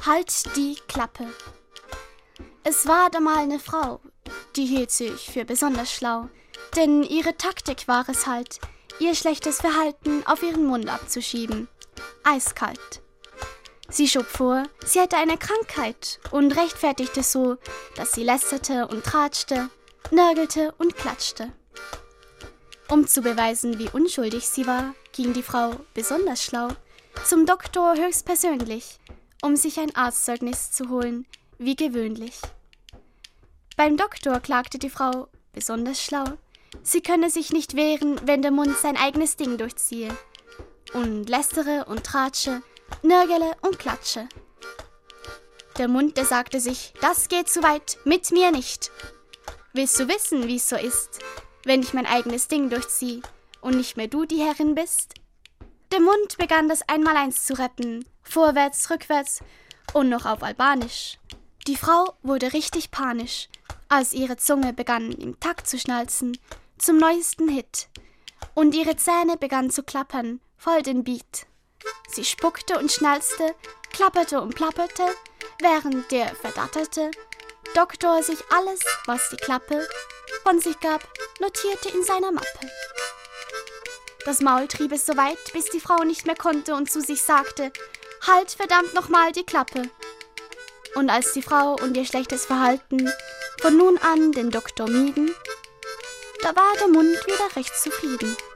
Halt die Klappe. Es war da mal eine Frau, die hielt sich für besonders schlau, denn ihre Taktik war es halt, ihr schlechtes Verhalten auf ihren Mund abzuschieben. Eiskalt. Sie schob vor, sie hätte eine Krankheit und rechtfertigte so, dass sie lästerte und tratschte, nörgelte und klatschte. Um zu beweisen, wie unschuldig sie war, ging die Frau, besonders schlau, zum Doktor höchstpersönlich, um sich ein Arztzeugnis zu holen, wie gewöhnlich. Beim Doktor klagte die Frau, besonders schlau, sie könne sich nicht wehren, wenn der Mund sein eigenes Ding durchziehe, und lästere und tratsche, nörgele und klatsche. Der Mund, der sagte sich, das geht zu weit, mit mir nicht. Willst du wissen, wie's so ist, wenn ich mein eigenes Ding durchzieh und nicht mehr du die Herrin bist? Der Mund begann das Einmaleins zu rappen, vorwärts, rückwärts und noch auf Albanisch. Die Frau wurde richtig panisch, als ihre Zunge begann im Takt zu schnalzen, zum neuesten Hit, und ihre Zähne begannen zu klappern, voll den Beat. Sie spuckte und schnalzte, klapperte und plapperte, während der verdatterte Doktor sich alles, was die Klappe von sich gab, notierte in seiner Mappe. Das Maul trieb es so weit, bis die Frau nicht mehr konnte und zu sich sagte, halt verdammt nochmal die Klappe. Und als die Frau und ihr schlechtes Verhalten von nun an den Doktor mieden, da war der Mund wieder recht zufrieden.